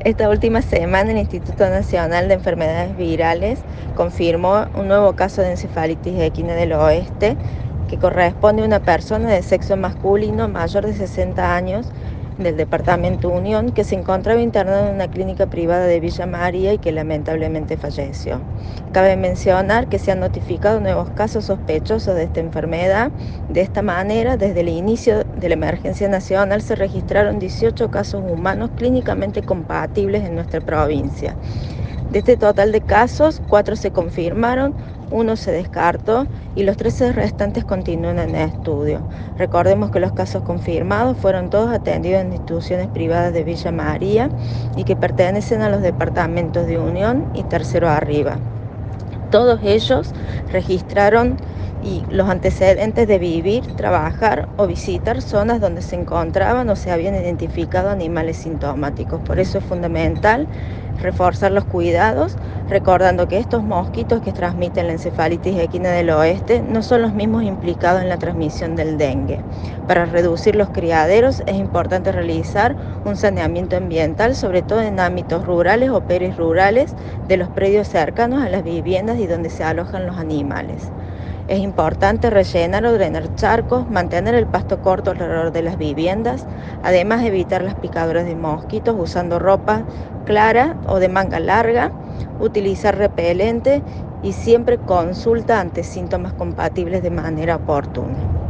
Esta última semana, el Instituto Nacional de Enfermedades Virales confirmó un nuevo caso de encefalitis equina del oeste que corresponde a una persona de sexo masculino mayor de 60 años del departamento Unión que se encontraba internado en una clínica privada de Villa María y que lamentablemente falleció. Cabe mencionar que se han notificado nuevos casos sospechosos de esta enfermedad. De esta manera, desde el inicio de la emergencia nacional se registraron 18 casos humanos clínicamente compatibles en nuestra provincia. De este total de casos, 4 se confirmaron, 1 se descartó y los 13 restantes continúan en estudio. Recordemos que los casos confirmados fueron todos atendidos en instituciones privadas de Villa María y que pertenecen a los departamentos de Unión y Tercero Arriba. Todos ellos registraron los antecedentes de vivir, trabajar o visitar zonas donde se encontraban o se habían identificado animales sintomáticos. Por eso es fundamental reforzar los cuidados, recordando que estos mosquitos que transmiten la encefalitis equina del oeste no son los mismos implicados en la transmisión del dengue. Para reducir los criaderos es importante realizar un saneamiento ambiental, sobre todo en ámbitos rurales o perirrurales de los predios cercanos a las viviendas y donde se alojan los animales. Es importante rellenar o drenar charcos, mantener el pasto corto alrededor de las viviendas, además evitar las picaduras de mosquitos usando ropa clara o de manga larga, utilizar repelente y siempre consulta ante síntomas compatibles de manera oportuna.